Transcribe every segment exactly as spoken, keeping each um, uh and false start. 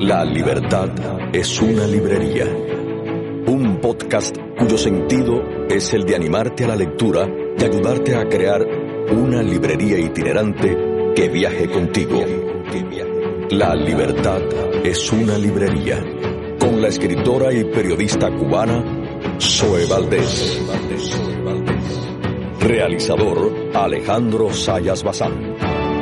La libertad es una librería. Un podcast cuyo sentido es el de animarte a la lectura y ayudarte a crear una librería itinerante que viaje contigo. La libertad es una librería. Con la escritora y periodista cubana Zoe Valdés. Realizador Alejandro Zayas Bazán.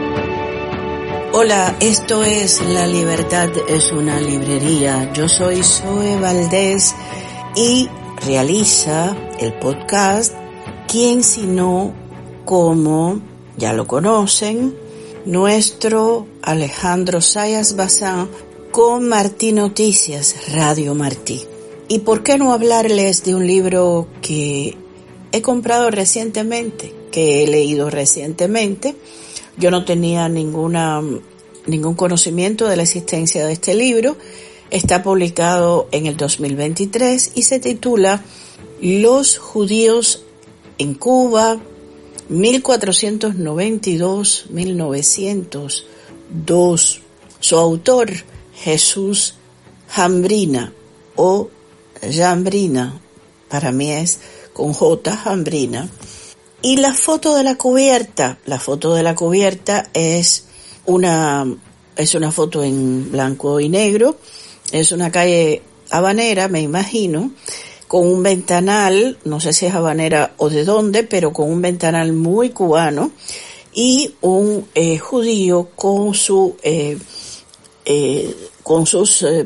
Hola, esto es La Libertad es una librería. Yo soy Zoe Valdés y realiza el podcast ¿Quién sino como ya lo conocen? Nuestro Alejandro Zayas Bazán con Martí Noticias, Radio Martí. ¿Y por qué no hablarles de un libro que he comprado recientemente, que he leído recientemente? Yo no tenía ninguna, ningún conocimiento de la existencia de este libro. Está publicado en el dos mil veintitrés y se titula Los judíos en Cuba, mil cuatrocientos noventa y dos a mil novecientos dos. Su autor, Jesús Jambrina o Jambrina, para mí es con J, Jambrina. Y la foto de la cubierta, la foto de la cubierta es una, es una foto en blanco y negro, es una calle habanera, me imagino, con un ventanal, no sé si es habanera o de dónde, pero con un ventanal muy cubano, y un eh, judío con su, eh, eh, con sus eh,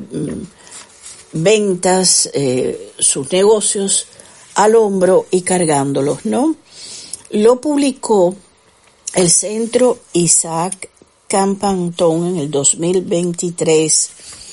ventas, eh, sus negocios al hombro y cargándolos, ¿no? Lo publicó el Centro Isaac Campantón en el dos mil veintitrés.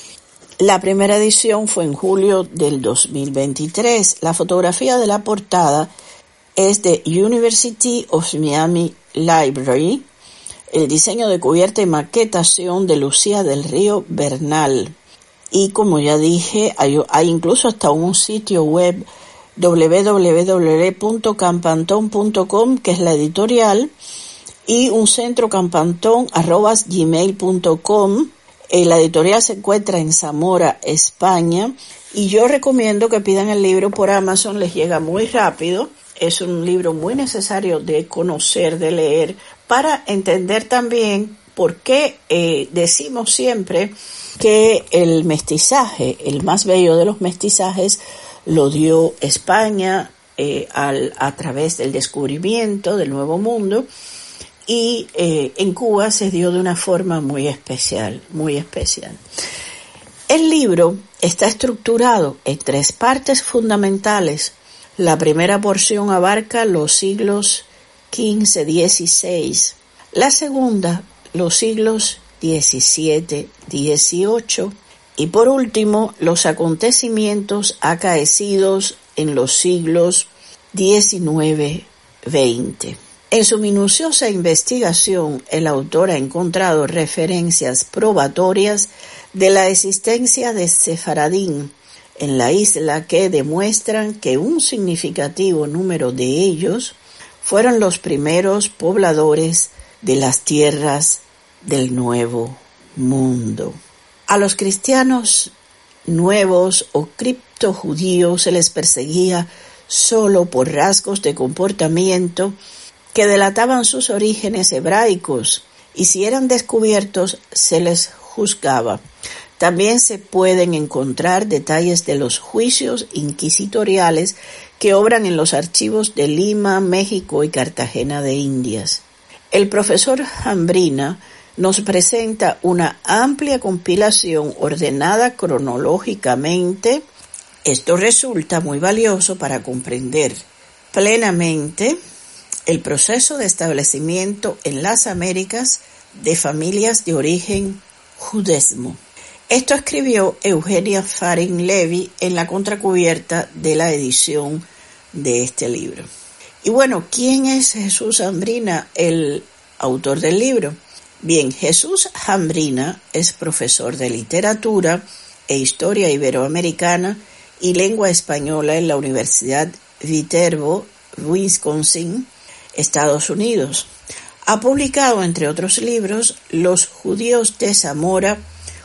La primera edición fue en julio del dos mil veintitrés. La fotografía de la portada es de University of Miami Library. El diseño de cubierta y maquetación de Lucía del Río Bernal. Y como ya dije, hay, hay incluso hasta un sitio web doble u doble u doble u punto campantón punto com, que es la editorial, y un centro campantón arroba gmail punto com. Eh, la editorial se encuentra en Zamora, España, y yo recomiendo que pidan el libro por Amazon, les llega muy rápido. Es un libro muy necesario de conocer, de leer, para entender también por qué eh, decimos siempre que el mestizaje, el más bello de los mestizajes, lo dio España eh, al, a través del descubrimiento del Nuevo Mundo, y eh, en Cuba se dio de una forma muy especial, muy especial. El libro está estructurado en tres partes fundamentales. La primera porción abarca los siglos quince a dieciséis, la segunda los siglos diecisiete a dieciocho, y por último, los acontecimientos acaecidos en los siglos diecinueve a veinte. En su minuciosa investigación, el autor ha encontrado referencias probatorias de la existencia de sefaradín en la isla que demuestran que un significativo número de ellos fueron los primeros pobladores de las tierras del Nuevo Mundo. A los cristianos nuevos o criptojudíos se les perseguía solo por rasgos de comportamiento que delataban sus orígenes hebraicos, y si eran descubiertos se les juzgaba. También se pueden encontrar detalles de los juicios inquisitoriales que obran en los archivos de Lima, México y Cartagena de Indias. El profesor Jambrina nos presenta una amplia compilación ordenada cronológicamente. Esto resulta muy valioso para comprender plenamente el proceso de establecimiento en las Américas de familias de origen judesmo. Esto escribió Eugenia Farin Levy en la contracubierta de la edición de este libro. Y bueno, ¿quién es Jesús Jambrina, el autor del libro? Bien, Jesús Jambrina es profesor de literatura e historia iberoamericana y lengua española en la Universidad Viterbo, Wisconsin, Estados Unidos. Ha publicado, entre otros libros, Los judíos de Zamora,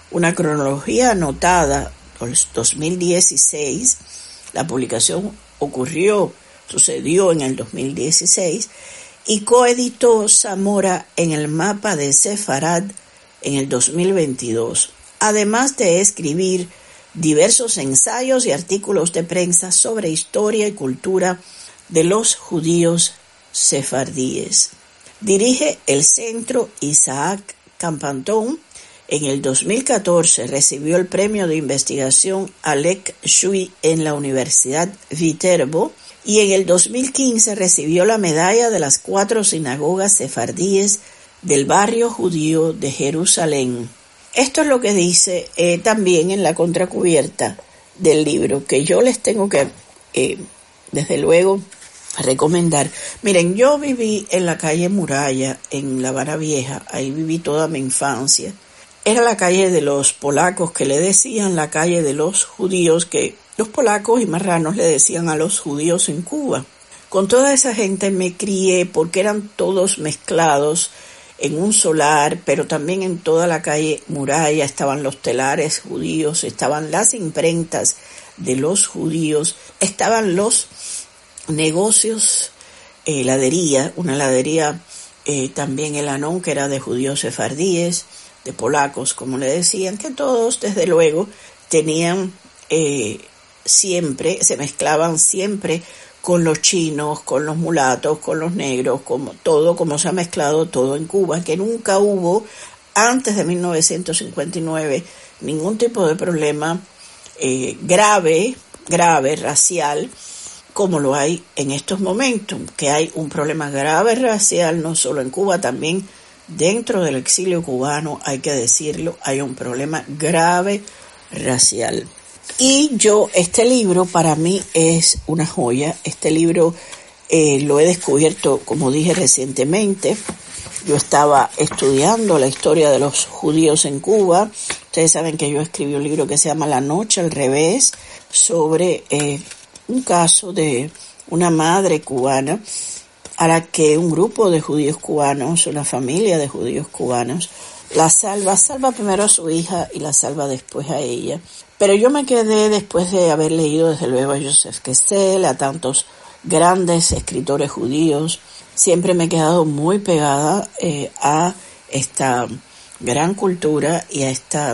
una cronología anotada, dos mil dieciséis, la publicación ocurrió, sucedió en el dos mil dieciséis, y coeditó Zamora en el mapa de Sefarad en el dos mil veintidós, además de escribir diversos ensayos y artículos de prensa sobre historia y cultura de los judíos sefardíes. Dirige el Centro Isaac Campantón. En el dos mil catorce recibió el premio de investigación Alec Shui en la Universidad Viterbo y en el dos mil quince recibió la medalla de las cuatro sinagogas sefardíes del barrio judío de Jerusalén. Esto es lo que dice eh, también en la contracubierta del libro, que yo les tengo que, eh, desde luego, recomendar. Miren, yo viví en la calle Muralla, en La Habana Vieja, ahí viví toda mi infancia. Era la calle de los polacos, que le decían la calle de los judíos, que los polacos y marranos le decían a los judíos en Cuba. Con toda esa gente me crié porque eran todos mezclados en un solar, pero también en toda la calle Muralla estaban los telares judíos, estaban las imprentas de los judíos, estaban los negocios, eh, heladería, una heladería eh, también el Anón, que era de judíos sefardíes, de polacos, como le decían, que todos, desde luego, tenían eh, siempre, se mezclaban siempre con los chinos, con los mulatos, con los negros, como todo, como se ha mezclado todo en Cuba, que nunca hubo, antes de mil novecientos cincuenta y nueve, ningún tipo de problema eh, grave, grave, racial, como lo hay en estos momentos, que hay un problema grave racial, no solo en Cuba, también dentro del exilio cubano, hay que decirlo, hay un problema grave racial. Y yo, este libro para mí es una joya. Este libro eh, lo he descubierto, como dije recientemente. Yo estaba estudiando la historia de los judíos en Cuba. Ustedes saben que yo escribí un libro que se llama La Noche al Revés, sobre eh, un caso de una madre cubana a la que un grupo de judíos cubanos, una familia de judíos cubanos, la salva, salva primero a su hija y la salva después a ella. Pero yo me quedé, después de haber leído desde luego a Joseph Kessel, a tantos grandes escritores judíos, siempre me he quedado muy pegada eh, a esta gran cultura y a esta,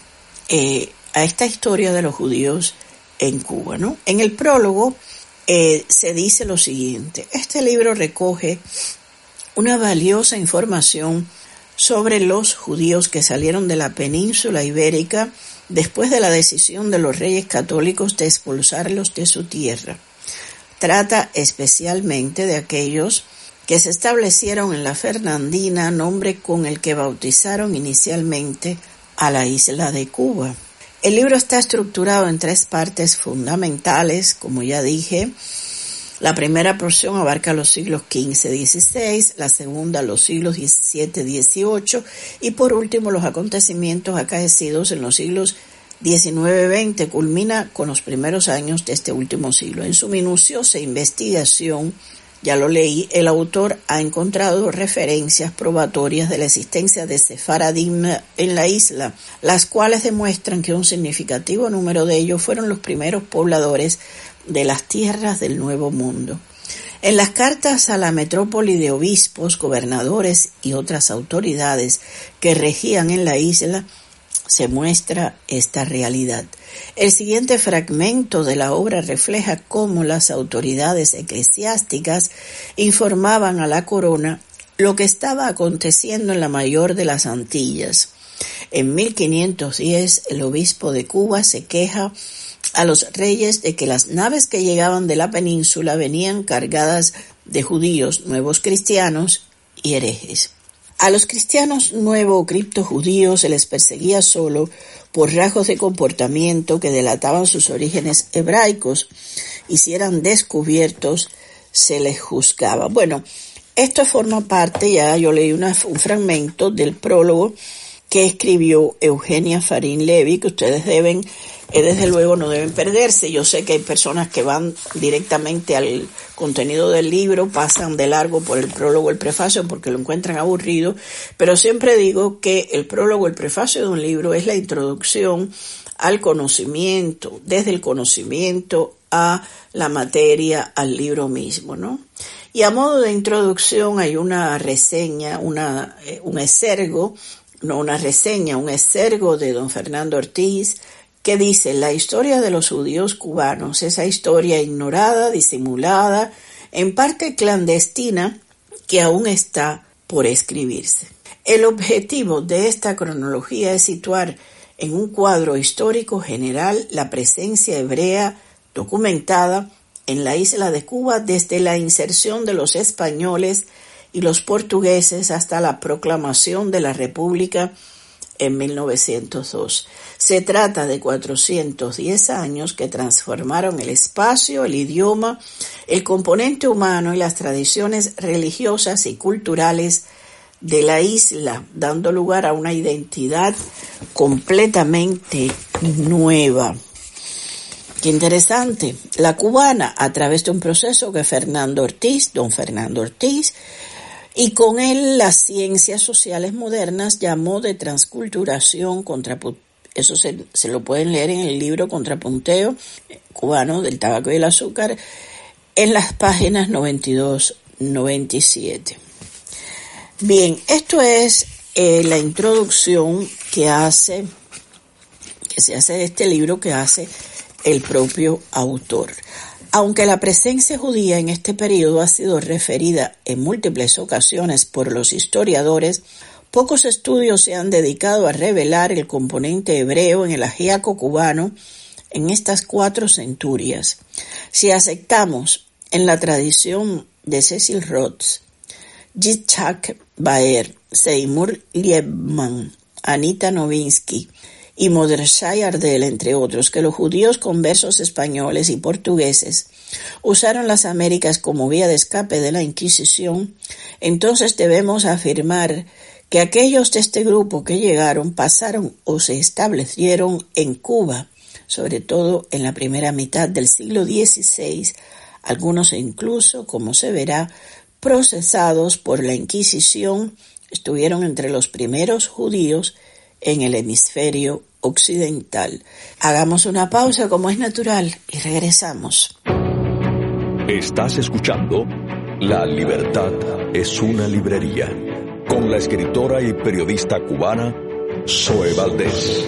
eh, a esta historia de los judíos en Cuba, ¿no? En el prólogo eh, se dice lo siguiente: este libro recoge una valiosa información sobre los judíos que salieron de la península ibérica después de la decisión de los reyes católicos de expulsarlos de su tierra. Trata especialmente de aquellos que se establecieron en la Fernandina, nombre con el que bautizaron inicialmente a la isla de Cuba. El libro está estructurado en tres partes fundamentales, como ya dije. La primera porción abarca los siglos quince a dieciséis, la segunda los siglos diecisiete a dieciocho y por último los acontecimientos acaecidos en los siglos diecinueve a veinte. Culmina con los primeros años de este último siglo. En su minuciosa investigación, ya lo leí, el autor ha encontrado referencias probatorias de la existencia de sefaradim en la isla, las cuales demuestran que un significativo número de ellos fueron los primeros pobladores de las tierras del Nuevo Mundo. En las cartas a la metrópoli de obispos, gobernadores y otras autoridades que regían en la isla, se muestra esta realidad. El siguiente fragmento de la obra refleja cómo las autoridades eclesiásticas informaban a la corona lo que estaba aconteciendo en la mayor de las Antillas. En mil quinientos diez, el obispo de Cuba se queja a los reyes de que las naves que llegaban de la península venían cargadas de judíos, nuevos cristianos y herejes. A los cristianos nuevo o criptojudíos se les perseguía solo por rasgos de comportamiento que delataban sus orígenes hebraicos, y si eran descubiertos se les juzgaba. Bueno, esto forma parte, ya yo leí una, un fragmento del prólogo que escribió Eugenia Farín Levy, que ustedes deben, eh, desde luego no deben perderse. Yo sé que hay personas que van directamente al contenido del libro, pasan de largo por el prólogo, el prefacio, porque lo encuentran aburrido, pero siempre digo que el prólogo, el prefacio de un libro es la introducción al conocimiento, desde el conocimiento a la materia, al libro mismo, ¿no? Y a modo de introducción hay una reseña, una, eh, un exergo, no una reseña, un exergo de don Fernando Ortiz, que dice: la historia de los judíos cubanos, esa historia ignorada, disimulada, en parte clandestina, que aún está por escribirse. El objetivo de esta cronología es situar en un cuadro histórico general la presencia hebrea documentada en la isla de Cuba desde la inserción de los españoles y los portugueses hasta la proclamación de la República en mil novecientos dos. Se trata de cuatrocientos diez años que transformaron el espacio, el idioma, el componente humano y las tradiciones religiosas y culturales de la isla, dando lugar a una identidad completamente nueva. Qué interesante. La cubana, a través de un proceso que Fernando Ortiz, don Fernando Ortiz, y con él las ciencias sociales modernas llamó de transculturación, contrapu- eso se, se lo pueden leer en el libro Contrapunteo cubano del tabaco y el azúcar, en las páginas noventa y dos noventa y siete. Bien, esto es eh, la introducción que hace, que se hace de este libro, que hace el propio autor. Aunque la presencia judía en este periodo ha sido referida en múltiples ocasiones por los historiadores, pocos estudios se han dedicado a revelar el componente hebreo en el ajíaco cubano en estas cuatro centurias. Si aceptamos en la tradición de Cecil Rhodes, Yitzhak Baer, Seymour Liebman, Anita Novinsky y Mordechai Ardel, entre otros, que los judíos conversos españoles y portugueses usaron las Américas como vía de escape de la Inquisición, entonces debemos afirmar que aquellos de este grupo que llegaron, pasaron o se establecieron en Cuba, sobre todo en la primera mitad del siglo dieciséis, algunos incluso, como se verá, procesados por la Inquisición, estuvieron entre los primeros judíos en el hemisferio occidental. Hagamos una pausa como es natural y regresamos. Estás escuchando La Libertad es una librería, con la escritora y periodista cubana Zoe Valdés.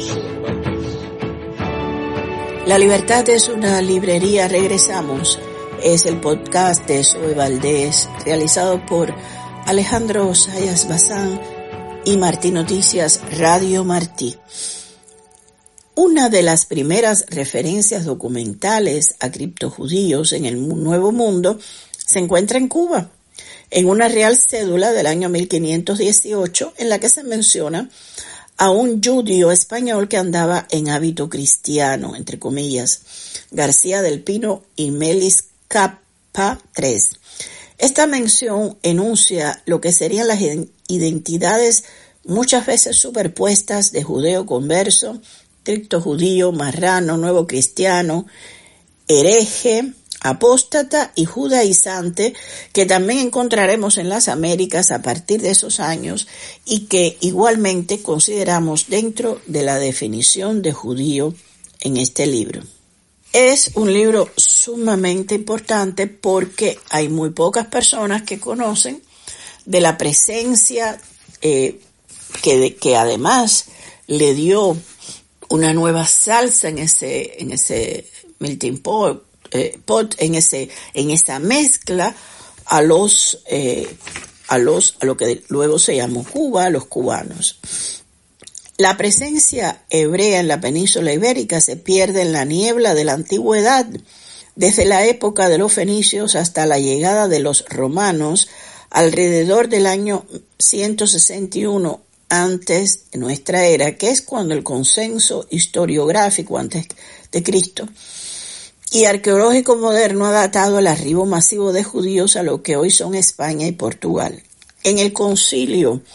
La Libertad es una librería, regresamos. Es el podcast de Zoe Valdés, realizado por Alejandro Sayas Bazán y Martí Noticias Radio Martí. Una de las primeras referencias documentales a criptojudíos en el Nuevo Mundo se encuentra en Cuba, en una real cédula del año mil quinientos dieciocho, en la que se menciona a un judío español que andaba en hábito cristiano, entre comillas, García del Pino y Melis Capa tres. Esta mención enuncia lo que serían las identidades muchas veces superpuestas de judeo converso, criptojudío, marrano, nuevo cristiano, hereje, apóstata y judaizante, que también encontraremos en las Américas a partir de esos años y que igualmente consideramos dentro de la definición de judío en este libro. Es un libro sumamente importante porque hay muy pocas personas que conocen de la presencia eh, que, que además le dio una nueva salsa en ese, en ese melting pot, eh, pot en ese, en esa mezcla a los, eh, a los, a lo que luego se llamó Cuba, a los cubanos. La presencia hebrea en la península ibérica se pierde en la niebla de la antigüedad, desde la época de los fenicios hasta la llegada de los romanos alrededor del año ciento sesenta y uno antes de nuestra era, que es cuando el consenso historiográfico antes de Cristo y arqueológico moderno ha datado el arribo masivo de judíos a lo que hoy son España y Portugal. En el concilio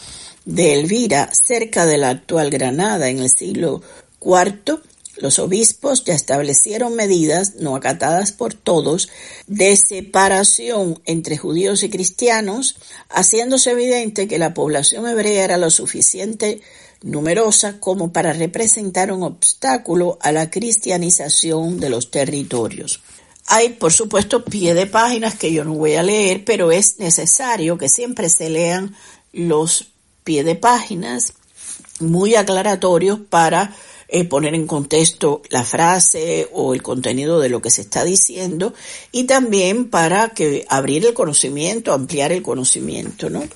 de Elvira, cerca de la actual Granada, en el siglo cuarto, los obispos ya establecieron medidas, no acatadas por todos, de separación entre judíos y cristianos, haciéndose evidente que la población hebrea era lo suficiente numerosa como para representar un obstáculo a la cristianización de los territorios. Hay, por supuesto, pie de páginas que yo no voy a leer, pero es necesario que siempre se lean los pie de páginas muy aclaratorios para eh, poner en contexto la frase o el contenido de lo que se está diciendo, y también para que abrir el conocimiento, ampliar el conocimiento, ¿no?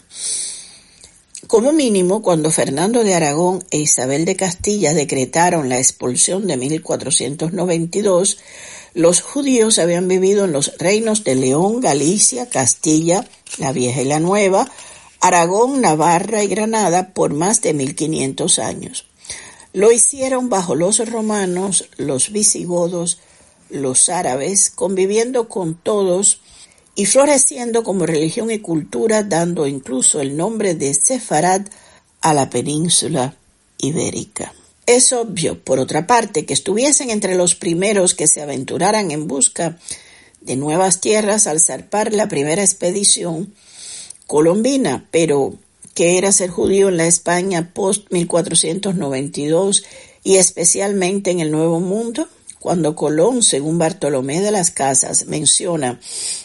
Como mínimo, cuando Fernando de Aragón e Isabel de Castilla decretaron la expulsión de mil cuatrocientos noventa y dos, los judíos habían vivido en los reinos de León, Galicia, Castilla, la Vieja y la Nueva, Aragón, Navarra y Granada por más de mil quinientos años. Lo hicieron bajo los romanos, los visigodos, los árabes, conviviendo con todos y floreciendo como religión y cultura, dando incluso el nombre de Sefarad a la península ibérica. Es obvio, por otra parte, que estuviesen entre los primeros que se aventuraran en busca de nuevas tierras al zarpar la primera expedición colombina, pero ¿qué era ser judío en la España post mil cuatrocientos noventa y dos y especialmente en el Nuevo Mundo? Cuando Colón, según Bartolomé de las Casas, menciona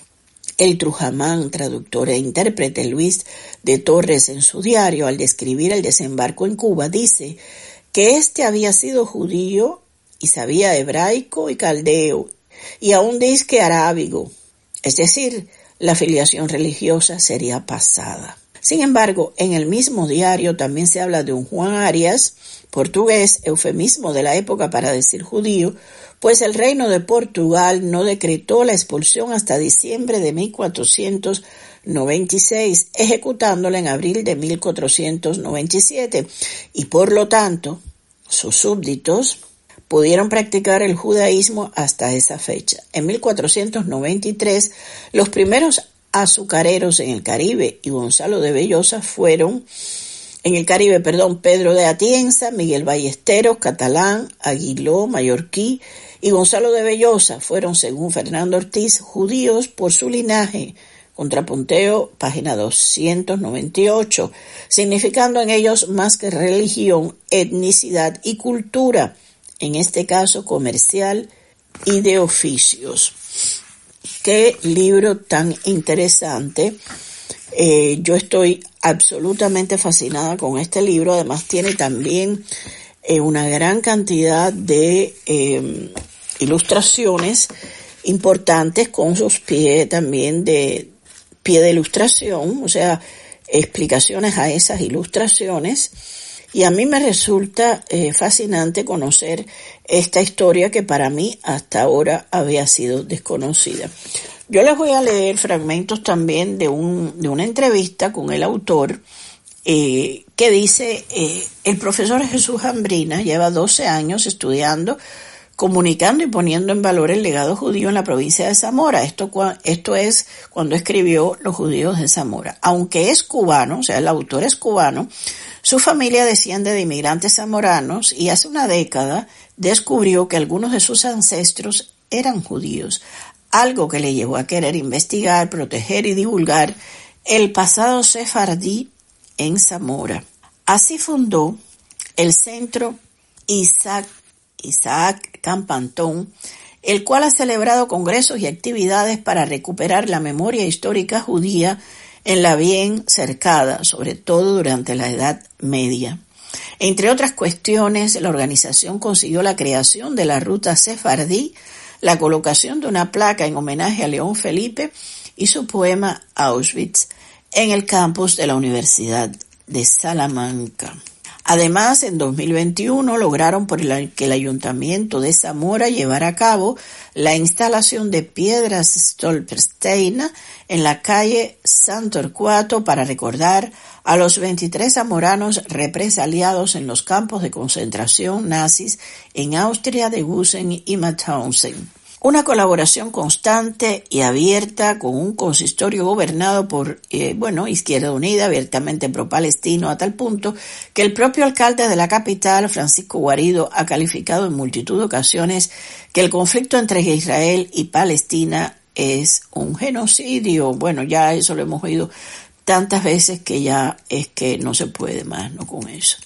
el Trujamán, traductor e intérprete Luis de Torres en su diario, al describir el desembarco en Cuba, dice que éste había sido judío y sabía hebraico y caldeo, y aún dizque arábigo, es decir, la filiación religiosa sería pasada. Sin embargo, en el mismo diario también se habla de un Juan Arias, portugués, eufemismo de la época para decir judío, pues el reino de Portugal no decretó la expulsión hasta diciembre de mil cuatrocientos noventa y seis, ejecutándola en abril de mil cuatrocientos noventa y siete, y por lo tanto, sus súbditos pudieron practicar el judaísmo hasta esa fecha. En mil cuatrocientos noventa y tres, los primeros azucareros en el Caribe y Gonzalo de Bellosa fueron, en el Caribe, perdón, Pedro de Atienza, Miguel Ballesteros, Catalán, Aguiló, Mallorquí y Gonzalo de Bellosa fueron, según Fernando Ortiz, judíos por su linaje, contrapunteo, página doscientos noventa y ocho, significando en ellos más que religión, etnicidad y cultura, en este caso comercial y de oficios. Qué libro tan interesante. Eh, yo estoy absolutamente fascinada con este libro. Además tiene también eh, una gran cantidad de eh, ilustraciones importantes con sus pies también de pie de ilustración, o sea, explicaciones a esas ilustraciones. Y a mí me resulta eh, fascinante conocer esta historia que para mí hasta ahora había sido desconocida. Yo les voy a leer fragmentos también de, un, de una entrevista con el autor eh, que dice, eh, el profesor Jesús Ambrina lleva doce años estudiando, comunicando y poniendo en valor el legado judío en la provincia de Zamora. Esto, esto es cuando escribió Los judíos de Zamora. Aunque es cubano, o sea, el autor es cubano, su familia desciende de inmigrantes zamoranos y hace una década descubrió que algunos de sus ancestros eran judíos, algo que le llevó a querer investigar, proteger y divulgar el pasado sefardí en Zamora. Así fundó el Centro Isaac, Isaac Campantón, el cual ha celebrado congresos y actividades para recuperar la memoria histórica judía en la bien cercada, sobre todo durante la Edad Media. Entre otras cuestiones, la organización consiguió la creación de la ruta sefardí, la colocación de una placa en homenaje a León Felipe y su poema Auschwitz en el campus de la Universidad de Salamanca. Además, en dos mil veintiuno lograron por el, que el Ayuntamiento de Zamora llevara a cabo la instalación de piedras Stolperstein en la calle San Torcuato para recordar a los veintitrés zamoranos represaliados en los campos de concentración nazis en Austria, Degusen y Mauthausen. Una colaboración constante y abierta con un consistorio gobernado por, eh, bueno, Izquierda Unida, abiertamente pro-palestino, a tal punto que el propio alcalde de la capital, Francisco Guarido, ha calificado en multitud de ocasiones que el conflicto entre Israel y Palestina es un genocidio. Bueno, ya eso lo hemos oído tantas veces que ya es que no se puede más, ¿no?, con eso.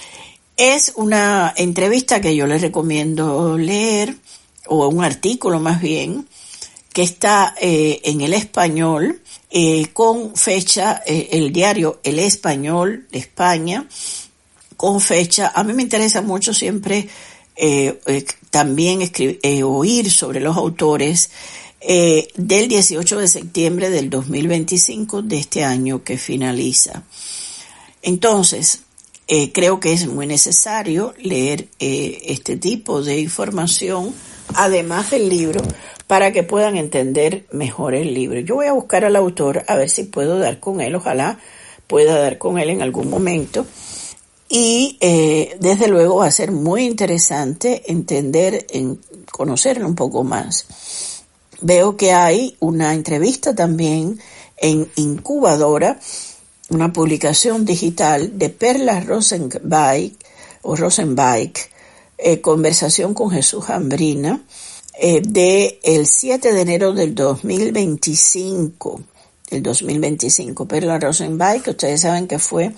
Es una entrevista que yo les recomiendo leer, o un artículo más bien, que está eh, en El Español, eh, con fecha, eh, el diario El Español de España, con fecha. A mí me interesa mucho siempre eh, eh, también escribir, eh, oír sobre los autores eh, del dieciocho de septiembre del dos mil veinticinco, de este año que finaliza. Entonces, eh, creo que es muy necesario leer eh, este tipo de información, además del libro, para que puedan entender mejor el libro. Yo voy a buscar al autor a ver si puedo dar con él, ojalá pueda dar con él en algún momento. Y eh, desde luego va a ser muy interesante entender, en, conocerlo un poco más. Veo que hay una entrevista también en Incubadora, una publicación digital de Perla Rosenbach, o Rosenbach, Eh, conversación con Jesús Jambrina, eh, de el siete de enero del dos mil veinticinco, del dos mil veinticinco. Perla Rosenbach, que ustedes saben que fue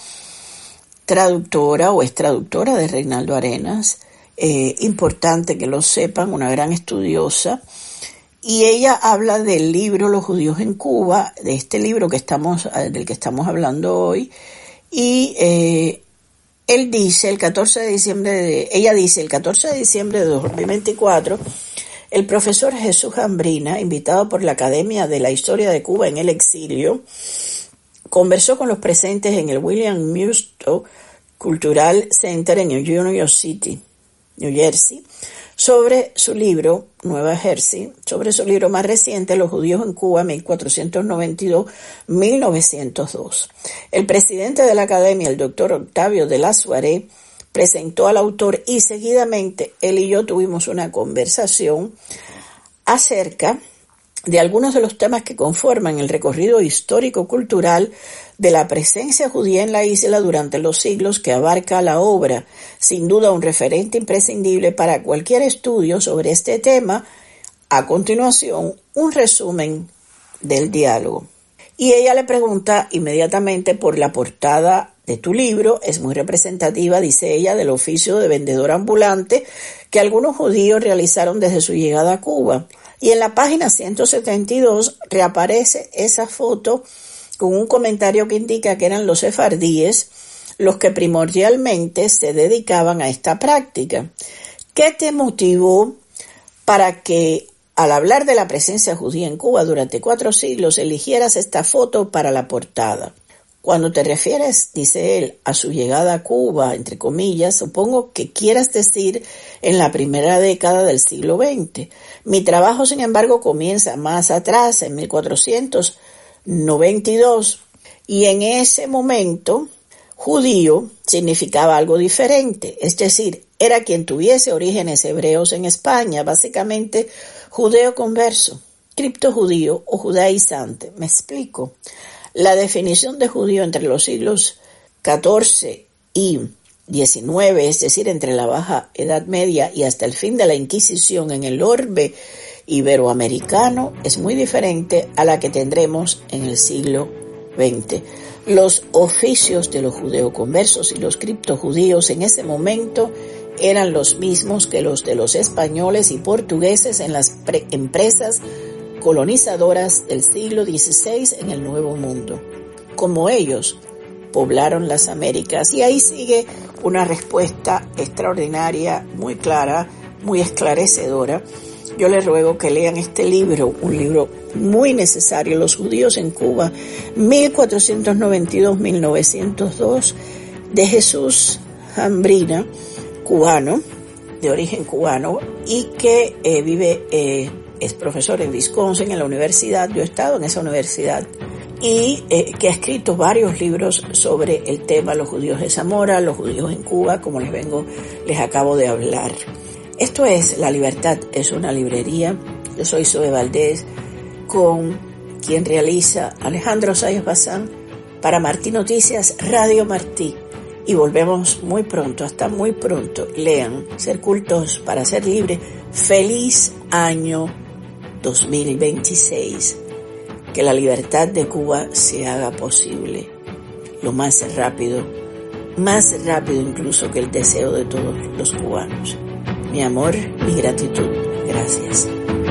traductora o es traductora de Reinaldo Arenas, eh, importante que lo sepan, una gran estudiosa, y ella habla del libro Los judíos en Cuba, de este libro que estamos, del que estamos hablando hoy, y eh, Él dice, el catorce de diciembre de, ella dice, el catorce de diciembre de dos mil veinticuatro, el profesor Jesús Jambrina, invitado por la Academia de la Historia de Cuba en el exilio, conversó con los presentes en el William Musto Cultural Center en New York City, New Jersey, sobre su libro, Nueva Jersey, sobre su libro más reciente, Los judíos en Cuba, mil cuatrocientos noventa y dos a mil novecientos dos. El presidente de la Academia, el doctor Octavio de la Suárez, presentó al autor y seguidamente él y yo tuvimos una conversación acerca de algunos de los temas que conforman el recorrido histórico-cultural de la presencia judía en la isla durante los siglos que abarca la obra, sin duda un referente imprescindible para cualquier estudio sobre este tema. A continuación, un resumen del diálogo. Y ella le pregunta inmediatamente por la portada de tu libro, es muy representativa, dice ella, del oficio de vendedor ambulante que algunos judíos realizaron desde su llegada a Cuba. Y en la página ciento setenta y dos reaparece esa foto con un comentario que indica que eran los sefardíes los que primordialmente se dedicaban a esta práctica. ¿Qué te motivó para que, al hablar de la presencia judía en Cuba durante cuatro siglos, eligieras esta foto para la portada? Cuando te refieres, dice él, a su llegada a Cuba, entre comillas, supongo que quieras decir en la primera década del siglo veinte. Mi trabajo, sin embargo, comienza más atrás, en mil cuatrocientos noventa y dos, y en ese momento, judío significaba algo diferente, es decir, era quien tuviese orígenes hebreos en España, básicamente judeo converso, criptojudío o judaizante. ¿Me explico? La definición de judío entre los siglos catorce y diecinueve, es decir, entre la Baja Edad Media y hasta el fin de la Inquisición en el orbe iberoamericano, es muy diferente a la que tendremos en el siglo veinte. Los oficios de los judeoconversos y los criptojudíos en ese momento eran los mismos que los de los españoles y portugueses en las pre- empresas colonizadoras del siglo dieciséis en el Nuevo Mundo. Como ellos poblaron las Américas. Y ahí sigue una respuesta extraordinaria, muy clara, muy esclarecedora. Yo les ruego que lean este libro, un libro muy necesario, Los judíos en Cuba, mil cuatrocientos noventa y dos a mil novecientos dos, de Jesús Jambrina, cubano, de origen cubano, y que eh, vive, eh, es profesor en Wisconsin, en la universidad. Yo he estado en esa universidad, y eh, que ha escrito varios libros sobre el tema, los judíos de Zamora, los judíos en Cuba, como les vengo, les acabo de hablar. Esto es La Libertad es una librería, Yo soy Zoe Valdés, con quien realiza Alejandro Zayas Bazán para Martí Noticias, Radio Martí. Y volvemos muy pronto, hasta muy pronto. Lean, ser cultos para ser libres. Feliz año dos mil veintiséis. Que la libertad de Cuba se haga posible lo más rápido, más rápido incluso que el deseo de todos los cubanos. Mi amor, mi gratitud. Gracias.